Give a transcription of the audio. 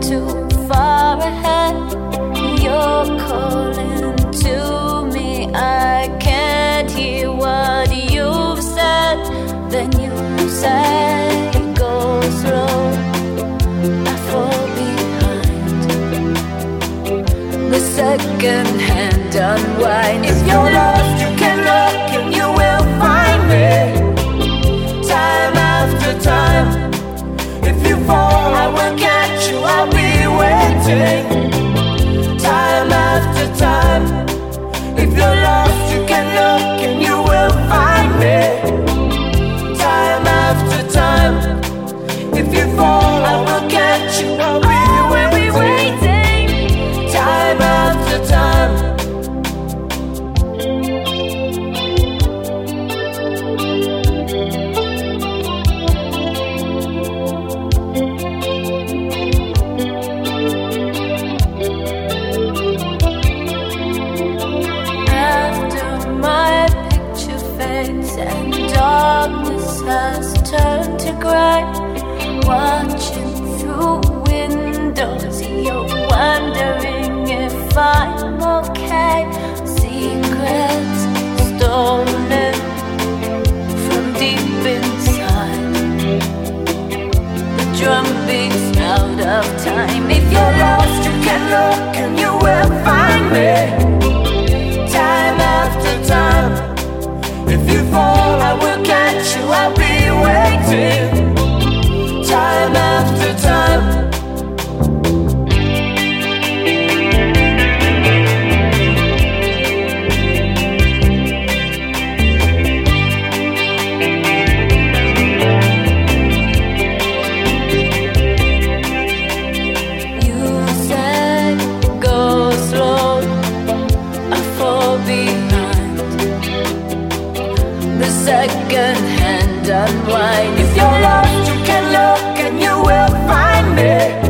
too far ahead. You're calling to me, I can't hear what you've said. Then you say, go slow, I fall behind. The second hand unwind. If you're lost, you can look and you will find me. Time after time. If you fall, I will catch you, I'll be waiting. Time after time. If you're lost, you can look and you will find me. Time after time. If you fall, I will catch you, I'll be waiting. Time after time. And darkness has turned to grey. Watching through windows, you're wondering if I'm okay. Secrets stolen from deep inside. The drum beats out of time. If you're lost, you can look and you will find me. Time after time. If you fall, I will catch you, I'll be waiting. Time after time. You said, go slow, I fall behind. The second hand unwind. If you're lost, you can look and you will find me.